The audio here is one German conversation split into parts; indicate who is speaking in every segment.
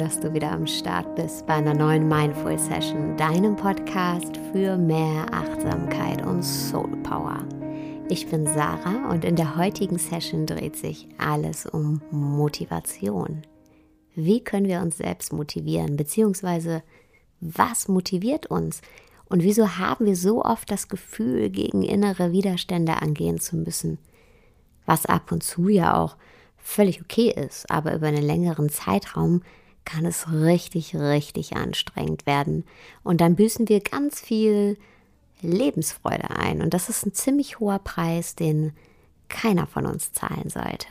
Speaker 1: dass du wieder am Start bist bei einer neuen Mindful Session, deinem Podcast für mehr Achtsamkeit und Soul Power. Ich bin Sarah und in der heutigen Session dreht sich alles um Motivation. Wie können wir uns selbst motivieren, beziehungsweise was motiviert uns? Und wieso haben wir so oft das Gefühl, gegen innere Widerstände angehen zu müssen? Was ab und zu ja auch völlig okay ist, aber über einen längeren Zeitraum kann es richtig anstrengend werden. Und dann büßen wir ganz viel Lebensfreude ein. Und das ist ein ziemlich hoher Preis, den keiner von uns zahlen sollte.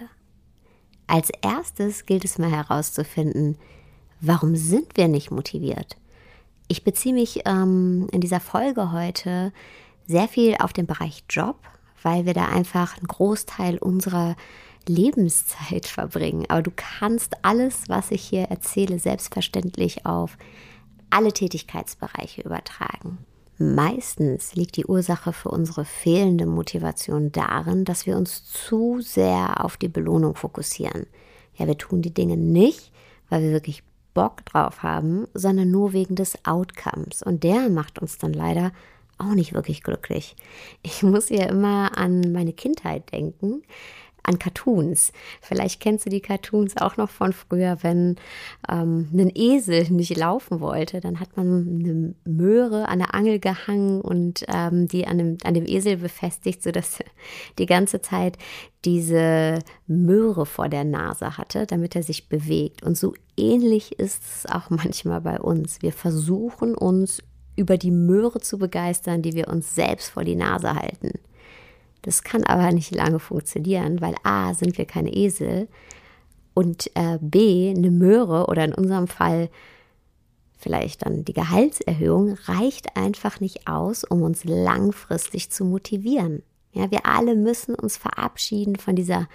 Speaker 1: Als erstes gilt es mal herauszufinden, warum sind wir nicht motiviert? Ich beziehe mich in dieser Folge heute sehr viel auf den Bereich Job, weil wir da einfach einen Großteil unserer Lebenszeit verbringen. Aber du kannst alles, was ich hier erzähle, selbstverständlich auf alle Tätigkeitsbereiche übertragen. Meistens liegt die Ursache für unsere fehlende Motivation darin, dass wir uns zu sehr auf die Belohnung fokussieren. Ja, wir tun die Dinge nicht, weil wir wirklich Bock drauf haben, sondern nur wegen des Outcomes. Und der macht uns dann leider auch nicht wirklich glücklich. Ich muss ja immer an meine Kindheit denken, an Cartoons. Vielleicht kennst du die Cartoons auch noch von früher, wenn ein Esel nicht laufen wollte, dann hat man eine Möhre an der Angel gehangen und die an dem Esel befestigt, sodass die ganze Zeit diese Möhre vor der Nase hatte, damit er sich bewegt. Und so ähnlich ist es auch manchmal bei uns. Wir versuchen uns über die Möhre zu begeistern, die wir uns selbst vor die Nase halten. Das kann aber nicht lange funktionieren, weil A, sind wir keine Esel und B, eine Möhre oder in unserem Fall vielleicht dann die Gehaltserhöhung reicht einfach nicht aus, um uns langfristig zu motivieren. Ja, wir alle müssen uns verabschieden von dieser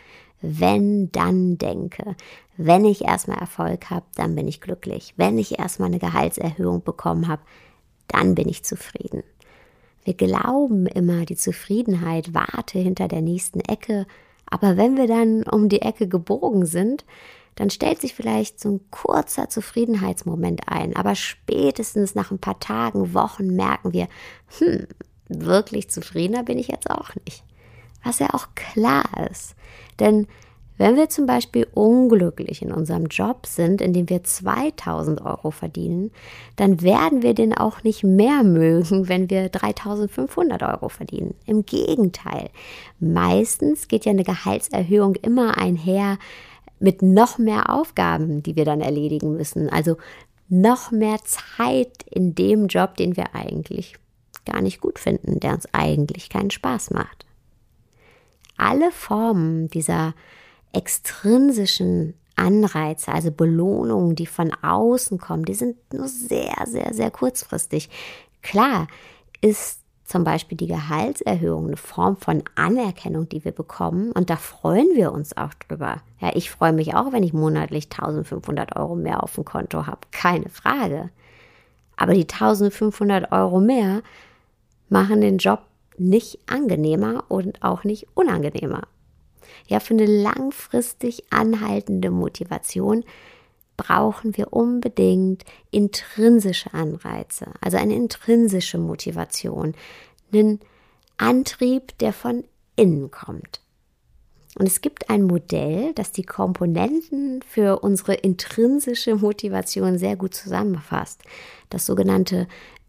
Speaker 1: Wenn-Dann-Denke. Wenn ich erstmal Erfolg habe, dann bin ich glücklich. Wenn ich erstmal eine Gehaltserhöhung bekommen habe, dann bin ich zufrieden. Wir glauben immer, die Zufriedenheit warte hinter der nächsten Ecke, aber wenn wir dann um die Ecke gebogen sind, dann stellt sich vielleicht so ein kurzer Zufriedenheitsmoment ein, aber spätestens nach ein paar Tagen, Wochen merken wir, wirklich zufriedener bin ich jetzt auch nicht. Was ja auch klar ist, denn wenn wir zum Beispiel unglücklich in unserem Job sind, in dem wir 2.000 Euro verdienen, dann werden wir den auch nicht mehr mögen, wenn wir 3.500 Euro verdienen. Im Gegenteil, meistens geht ja eine Gehaltserhöhung immer einher mit noch mehr Aufgaben, die wir dann erledigen müssen. Also noch mehr Zeit in dem Job, den wir eigentlich gar nicht gut finden, der uns eigentlich keinen Spaß macht. Alle Formen dieser extrinsischen Anreize, also Belohnungen, die von außen kommen, die sind nur sehr kurzfristig. Klar ist zum Beispiel die Gehaltserhöhung eine Form von Anerkennung, die wir bekommen und da freuen wir uns auch drüber. Ja, ich freue mich auch, wenn ich monatlich 1.500 Euro mehr auf dem Konto habe, keine Frage. Aber die 1.500 Euro mehr machen den Job nicht angenehmer und auch nicht unangenehmer. Ja, für eine langfristig anhaltende Motivation brauchen wir unbedingt intrinsische Anreize, also eine intrinsische Motivation, einen Antrieb, der von innen kommt. Und es gibt ein Modell, das die Komponenten für unsere intrinsische Motivation sehr gut zusammenfasst, das sogenannte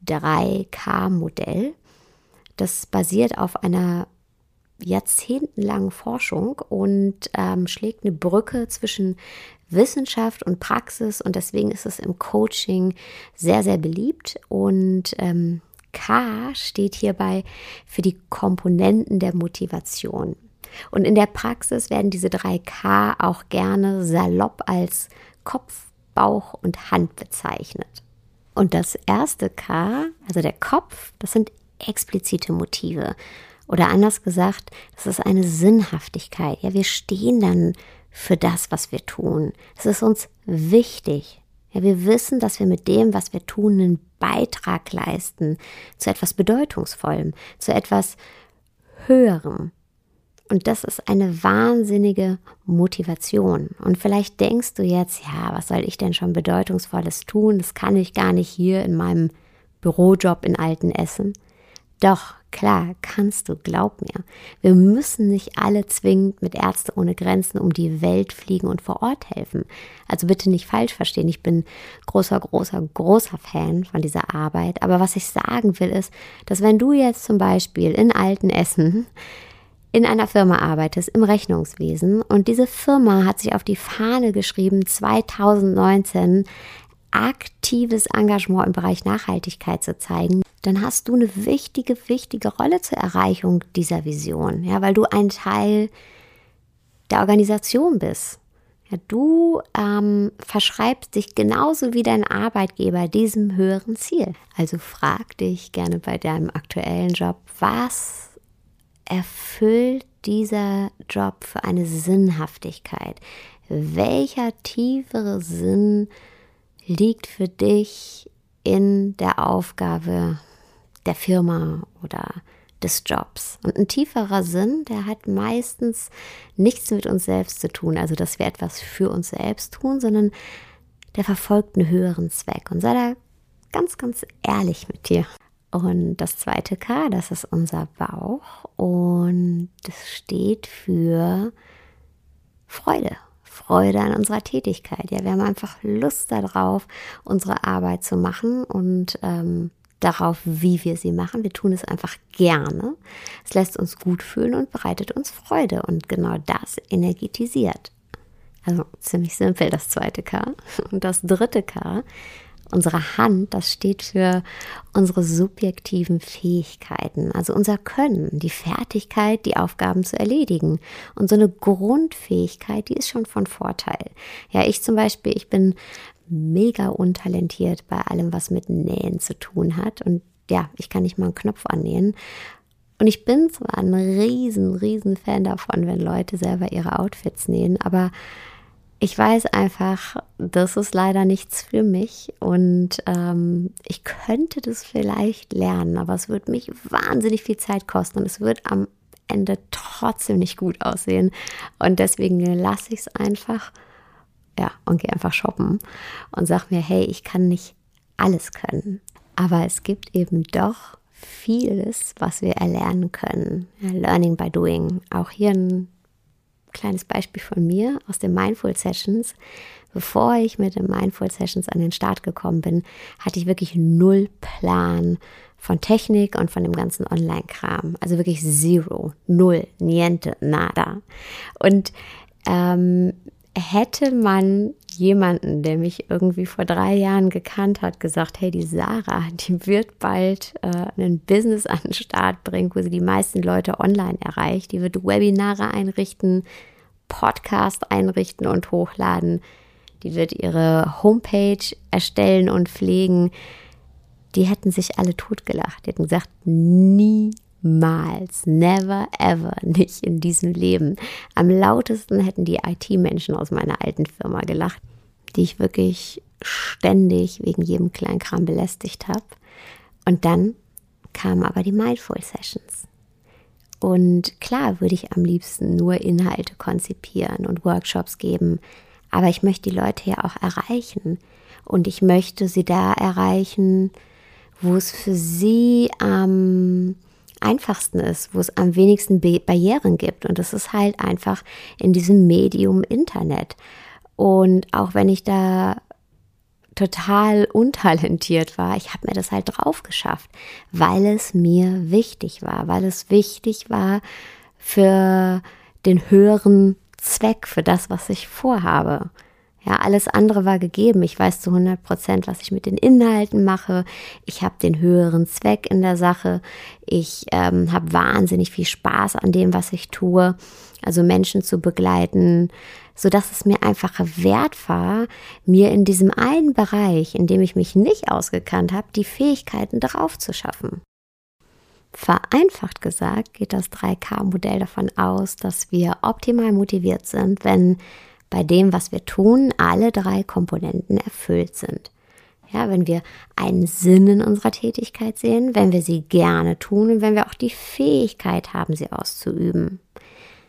Speaker 1: 3K-Modell. Das basiert auf einer jahrzehntelangen Forschung und schlägt eine Brücke zwischen Wissenschaft und Praxis und deswegen ist es im Coaching sehr beliebt und K steht hierbei für die Komponenten der Motivation. Und in der Praxis werden diese 3K auch gerne salopp als Kopf, Bauch und Hand bezeichnet. Und das erste K, also der Kopf, das sind explizite Motive. Oder anders gesagt, das ist eine Sinnhaftigkeit. Ja, wir stehen dann für das, was wir tun. Es ist uns wichtig. Ja, wir wissen, dass wir mit dem, was wir tun, einen Beitrag leisten zu etwas Bedeutungsvollem, zu etwas Höherem. Und das ist eine wahnsinnige Motivation. Und vielleicht denkst du jetzt, ja, was soll ich denn schon Bedeutungsvolles tun? Das kann ich gar nicht hier in meinem Bürojob in Altenessen. Doch, klar, kannst du, glaub mir. Wir müssen nicht alle zwingend mit Ärzte ohne Grenzen um die Welt fliegen und vor Ort helfen. Also bitte nicht falsch verstehen, ich bin großer Fan von dieser Arbeit. Aber was ich sagen will ist, dass wenn du jetzt zum Beispiel in Altenessen in einer Firma arbeitest, im Rechnungswesen, und diese Firma hat sich auf die Fahne geschrieben, 2019 aktives Engagement im Bereich Nachhaltigkeit zu zeigen, dann hast du eine wichtige Rolle zur Erreichung dieser Vision, ja, weil du ein Teil der Organisation bist. Ja, du verschreibst dich genauso wie dein Arbeitgeber diesem höheren Ziel. Also frag dich gerne bei deinem aktuellen Job, was erfüllt dieser Job für eine Sinnhaftigkeit? Welcher tiefere Sinn liegt für dich in der Aufgabe der Firma oder des Jobs? Und ein tieferer Sinn, der hat meistens nichts mit uns selbst zu tun, also dass wir etwas für uns selbst tun, sondern der verfolgt einen höheren Zweck. Und sei da ganz ehrlich mit dir. Und das zweite K, das ist unser Bauch und das steht für Freude. Freude an unserer Tätigkeit. Ja, wir haben einfach Lust darauf, unsere Arbeit zu machen und darauf, wie wir sie machen. Wir tun es einfach gerne. Es lässt uns gut fühlen und bereitet uns Freude. Und genau das energetisiert. Also ziemlich simpel, das zweite K. Und das dritte K, unsere Hand, das steht für unsere subjektiven Fähigkeiten, also unser Können, die Fertigkeit, die Aufgaben zu erledigen. Und so eine Grundfähigkeit, die ist schon von Vorteil. Ja, ich zum Beispiel, ich bin mega untalentiert bei allem, was mit Nähen zu tun hat. Und ja, ich kann nicht mal einen Knopf annähen. Und ich bin zwar ein riesen Fan davon, wenn Leute selber ihre Outfits nähen, aber ich weiß einfach, das ist leider nichts für mich und ich könnte das vielleicht lernen, aber es wird mich wahnsinnig viel Zeit kosten und es wird am Ende trotzdem nicht gut aussehen. Und deswegen lasse ich es einfach, ja, und gehe einfach shoppen und sage mir, hey, ich kann nicht alles können, aber es gibt eben doch vieles, was wir erlernen können. Ja, Learning by doing. Auch hier ein kleines Beispiel von mir aus den Mindful Sessions. Bevor ich mit den Mindful Sessions an den Start gekommen bin, hatte ich wirklich null Plan von Technik und von dem ganzen Online-Kram. Also wirklich zero, null, niente, nada. Und hätte man jemanden, der mich irgendwie vor 3 Jahren gekannt hat, gesagt, hey, die Sarah, die wird bald ein Business an den Start bringen, wo sie die meisten Leute online erreicht, die wird Webinare einrichten, Podcast einrichten und hochladen, die wird ihre Homepage erstellen und pflegen, die hätten sich alle totgelacht, die hätten gesagt, niemals, never ever, nicht in diesem Leben. Am lautesten hätten die IT-Menschen aus meiner alten Firma gelacht, die ich wirklich ständig wegen jedem Kleinkram belästigt habe. Und dann kamen aber die Mindful Sessions. Und klar würde ich am liebsten nur Inhalte konzipieren und Workshops geben, aber ich möchte die Leute ja auch erreichen. Und ich möchte sie da erreichen, wo es für sie am einfachsten ist, wo es am wenigsten Barrieren gibt. Und das ist halt einfach in diesem Medium Internet. Und auch wenn ich da total untalentiert war, ich habe mir das halt drauf geschafft, weil es mir wichtig war, weil es wichtig war für den höheren Zweck, für das, was ich vorhabe. Ja, alles andere war gegeben. Ich weiß zu 100%, was ich mit den Inhalten mache. Ich habe den höheren Zweck in der Sache. Ich habe wahnsinnig viel Spaß an dem, was ich tue. Also Menschen zu begleiten, sodass es mir einfach wert war, mir in diesem einen Bereich, in dem ich mich nicht ausgekannt habe, die Fähigkeiten drauf zu schaffen. Vereinfacht gesagt geht das 3K-Modell davon aus, dass wir optimal motiviert sind, wenn bei dem, was wir tun, alle 3 Komponenten erfüllt sind. Ja, wenn wir einen Sinn in unserer Tätigkeit sehen, wenn wir sie gerne tun und wenn wir auch die Fähigkeit haben, sie auszuüben.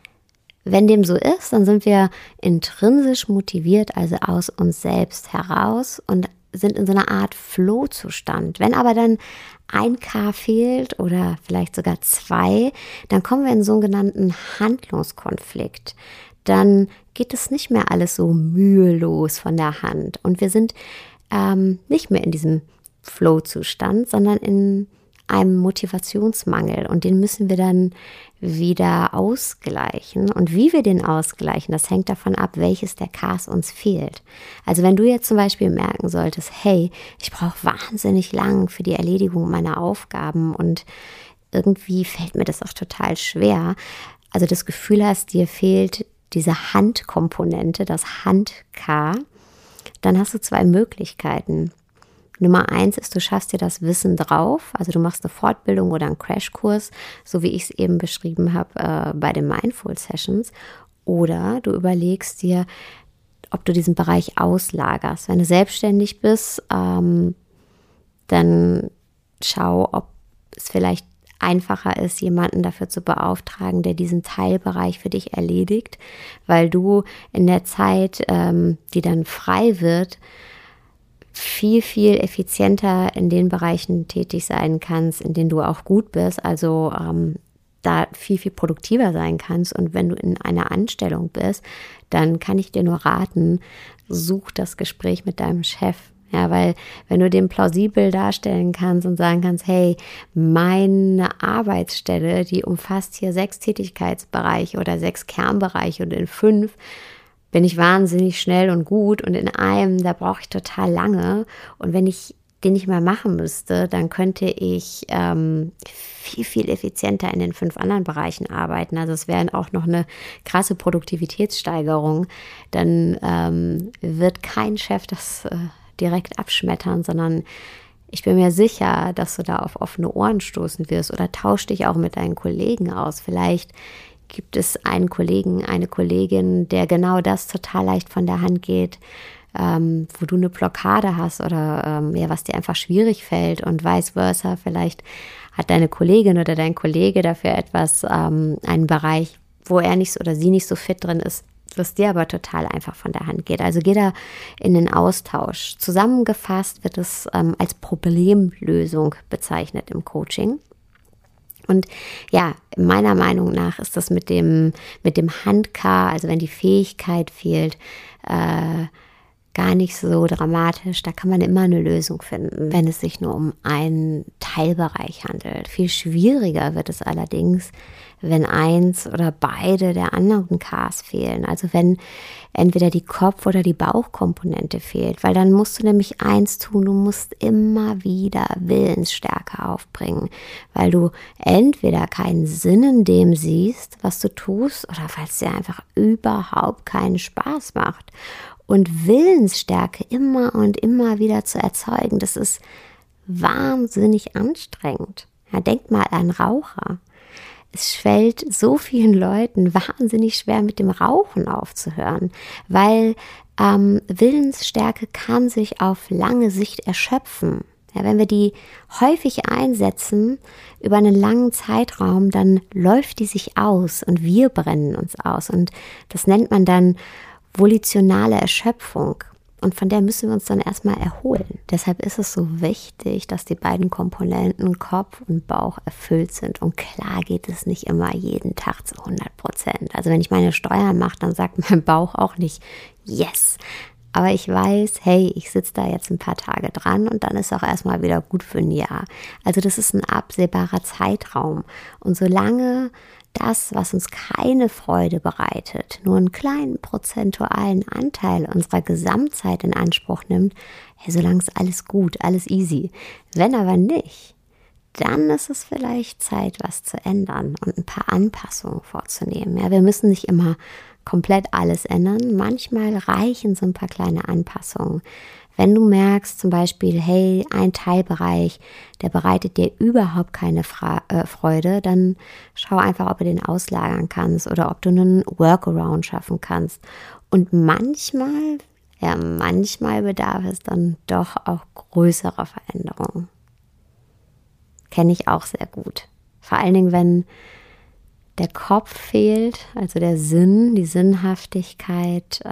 Speaker 1: wenn dem so ist, dann sind wir intrinsisch motiviert, also aus uns selbst heraus und sind in so einer Art Flow-Zustand. Wenn aber dann 1K fehlt oder vielleicht sogar 2, dann kommen wir in einen sogenannten Handlungskonflikt. Dann geht es nicht mehr alles so mühelos von der Hand und wir sind nicht mehr in diesem Flow-Zustand, sondern in einem Motivationsmangel und den müssen wir dann wieder ausgleichen. Und wie wir den ausgleichen, das hängt davon ab, welches der Ks uns fehlt. Also wenn du jetzt zum Beispiel merken solltest, hey, ich brauche wahnsinnig lang für die Erledigung meiner Aufgaben und irgendwie fällt mir das auch total schwer, also das Gefühl hast, dir fehlt diese Handkomponente, das Hand-K, dann hast du 2 Möglichkeiten. Nummer 1 ist, du schaffst dir das Wissen drauf, also du machst eine Fortbildung oder einen Crashkurs, so wie ich es eben beschrieben habe bei den Mindful Sessions, oder du überlegst dir, ob du diesen Bereich auslagerst. Wenn du selbstständig bist, dann schau, ob es vielleicht einfacher ist, jemanden dafür zu beauftragen, der diesen Teilbereich für dich erledigt, weil du in der Zeit, die dann frei wird, viel, viel effizienter in den Bereichen tätig sein kannst, in denen du auch gut bist, also da viel, viel produktiver sein kannst. Und wenn du in einer Anstellung bist, dann kann ich dir nur raten, such das Gespräch mit deinem Chef. Ja, weil wenn du den plausibel darstellen kannst und sagen kannst, hey, meine Arbeitsstelle, die umfasst hier 6 Tätigkeitsbereiche oder 6 Kernbereiche und in 5 bin ich wahnsinnig schnell und gut und in einem, da brauche ich total lange. Und wenn ich den nicht mehr machen müsste, dann könnte ich viel, viel effizienter in den 5 anderen Bereichen arbeiten. Also es wäre auch noch eine krasse Produktivitätssteigerung. Dann wird kein Chef das direkt abschmettern, sondern ich bin mir sicher, dass du da auf offene Ohren stoßen wirst oder tausch dich auch mit deinen Kollegen aus. Vielleicht gibt es einen Kollegen, eine Kollegin, der genau das total leicht von der Hand geht, wo du eine Blockade hast oder was dir einfach schwierig fällt und vice versa. Vielleicht hat deine Kollegin oder dein Kollege dafür etwas, einen Bereich, wo er nicht oder sie nicht so fit drin ist, was dir aber total einfach von der Hand geht. Also geh da in den Austausch. Zusammengefasst wird es als Problemlösung bezeichnet im Coaching. Und ja, meiner Meinung nach ist das mit dem Hand-K, also wenn die Fähigkeit fehlt, gar nicht so dramatisch. Da kann man immer eine Lösung finden, wenn es sich nur um einen Teilbereich handelt. Viel schwieriger wird es allerdings, wenn eins oder beide der anderen Ks fehlen. Also wenn entweder die Kopf- oder die Bauchkomponente fehlt, weil dann musst du nämlich eins tun, du musst immer wieder Willensstärke aufbringen, weil du entweder keinen Sinn in dem siehst, was du tust, oder weil es dir einfach überhaupt keinen Spaß macht. Und Willensstärke immer und immer wieder zu erzeugen, das ist wahnsinnig anstrengend. Ja, denk mal an Raucher. Es fällt so vielen Leuten wahnsinnig schwer, mit dem Rauchen aufzuhören, weil Willensstärke kann sich auf lange Sicht erschöpfen. Ja, wenn wir die häufig einsetzen über einen langen Zeitraum, dann läuft die sich aus und wir brennen uns aus. Und das nennt man dann volitionale Erschöpfung. Und von der müssen wir uns dann erstmal erholen. Deshalb ist es so wichtig, dass die beiden Komponenten Kopf und Bauch erfüllt sind. Und klar geht es nicht immer jeden Tag zu 100%. Also wenn ich meine Steuern mache, dann sagt mein Bauch auch nicht yes. Aber ich weiß, hey, ich sitze da jetzt ein paar Tage dran und dann ist auch erstmal wieder gut für ein Jahr. Also das ist ein absehbarer Zeitraum. Und solange das, was uns keine Freude bereitet, nur einen kleinen prozentualen Anteil unserer Gesamtzeit in Anspruch nimmt, ja, solange ist alles gut, alles easy. Wenn aber nicht, dann ist es vielleicht Zeit, was zu ändern und ein paar Anpassungen vorzunehmen. Ja, wir müssen nicht immer komplett alles ändern. Manchmal reichen so ein paar kleine Anpassungen. Wenn du merkst zum Beispiel, hey, ein Teilbereich, der bereitet dir überhaupt keine Freude, dann schau einfach, ob du den auslagern kannst oder ob du einen Workaround schaffen kannst. Und manchmal bedarf es dann doch auch größerer Veränderungen. Kenne ich auch sehr gut. Vor allen Dingen, wenn der Kopf fehlt, also der Sinn, die Sinnhaftigkeit,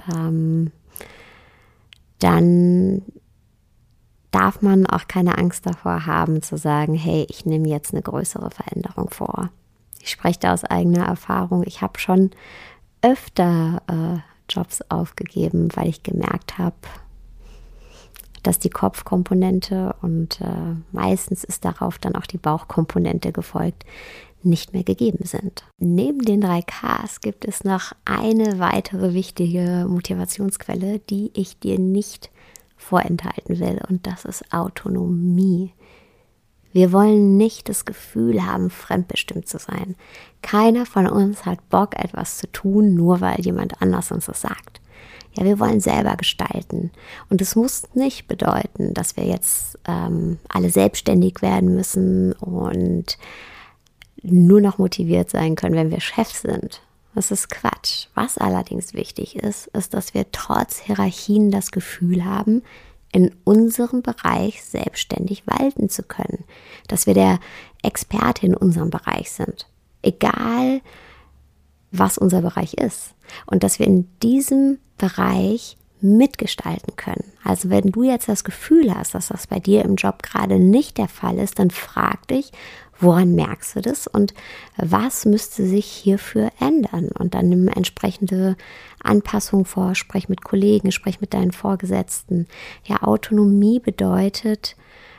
Speaker 1: dann darf man auch keine Angst davor haben zu sagen, hey, ich nehme jetzt eine größere Veränderung vor. Ich spreche da aus eigener Erfahrung. Ich habe schon öfter Jobs aufgegeben, weil ich gemerkt habe, dass die Kopfkomponente und meistens ist darauf dann auch die Bauchkomponente gefolgt, nicht mehr gegeben sind. Neben den 3 Ks gibt es noch eine weitere wichtige Motivationsquelle, die ich dir nicht vorenthalten will, und das ist Autonomie. Wir wollen nicht das Gefühl haben, fremdbestimmt zu sein. Keiner von uns hat Bock, etwas zu tun, nur weil jemand anders uns das sagt. Ja, wir wollen selber gestalten. Und es muss nicht bedeuten, dass wir jetzt alle selbstständig werden müssen und nur noch motiviert sein können, wenn wir Chef sind. Das ist Quatsch. Was allerdings wichtig ist, ist, dass wir trotz Hierarchien das Gefühl haben, in unserem Bereich selbstständig walten zu können. Dass wir der Experte in unserem Bereich sind. Egal, was unser Bereich ist. Und dass wir in diesem Bereich mitgestalten können. Also wenn du jetzt das Gefühl hast, dass das bei dir im Job gerade nicht der Fall ist, dann frag dich, woran merkst du das und was müsste sich hierfür ändern? Und dann nimm entsprechende Anpassungen vor, sprech mit Kollegen, sprech mit deinen Vorgesetzten. Ja, Autonomie bedeutet,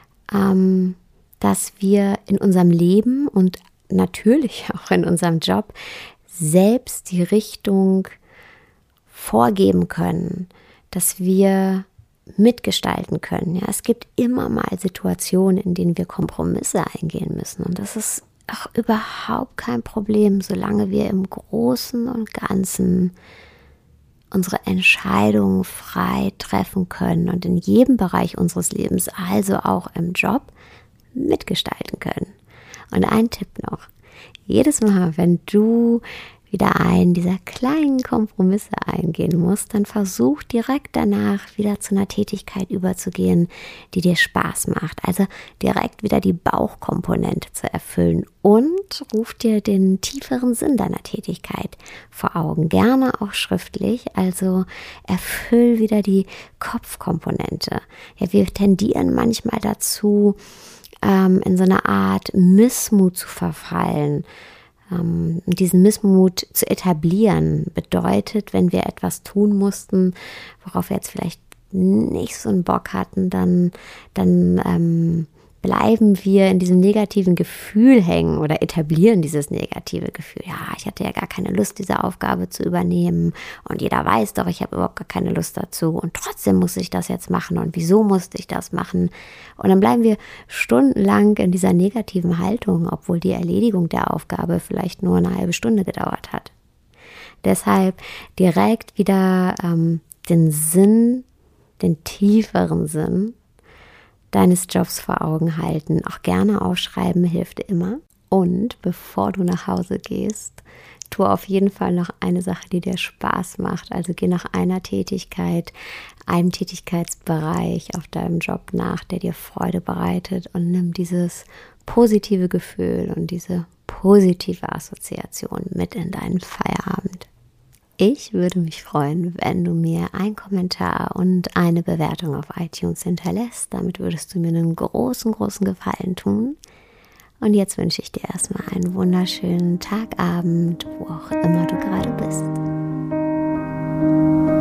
Speaker 1: dass wir in unserem Leben und natürlich auch in unserem Job selbst die Richtung vorgeben können, dass wir mitgestalten können. Ja, es gibt immer mal Situationen, in denen wir Kompromisse eingehen müssen. Und das ist auch überhaupt kein Problem, solange wir im Großen und Ganzen unsere Entscheidungen frei treffen können und in jedem Bereich unseres Lebens, also auch im Job, mitgestalten können. Und ein Tipp noch. Jedes Mal, wenn du wieder einen dieser kleinen Kompromisse eingehen musst, dann versuch direkt danach wieder zu einer Tätigkeit überzugehen, die dir Spaß macht. Also direkt wieder die Bauchkomponente zu erfüllen und ruf dir den tieferen Sinn deiner Tätigkeit vor Augen. Gerne auch schriftlich, also erfüll wieder die Kopfkomponente. Ja, wir tendieren manchmal dazu, in so eine Art Missmut zu verfallen. Diesen Missmut zu etablieren bedeutet, wenn wir etwas tun mussten, worauf wir jetzt vielleicht nicht so einen Bock hatten, dann bleiben wir in diesem negativen Gefühl hängen oder etablieren dieses negative Gefühl. Ja, ich hatte ja gar keine Lust, diese Aufgabe zu übernehmen und jeder weiß doch, ich habe überhaupt gar keine Lust dazu und trotzdem muss ich das jetzt machen und wieso musste ich das machen? Und dann bleiben wir stundenlang in dieser negativen Haltung, obwohl die Erledigung der Aufgabe vielleicht nur eine halbe Stunde gedauert hat. Deshalb direkt wieder den Sinn, den tieferen Sinn deines Jobs vor Augen halten. Auch gerne aufschreiben, hilft immer. Und bevor du nach Hause gehst, tu auf jeden Fall noch eine Sache, die dir Spaß macht. Also geh nach einer Tätigkeit, einem Tätigkeitsbereich auf deinem Job nach, der dir Freude bereitet und nimm dieses positive Gefühl und diese positive Assoziation mit in deinen Feierabend. Ich würde mich freuen, wenn du mir einen Kommentar und eine Bewertung auf iTunes hinterlässt. Damit würdest du mir einen großen, großen Gefallen tun. Und jetzt wünsche ich dir erstmal einen wunderschönen Tagabend, wo auch immer du gerade bist.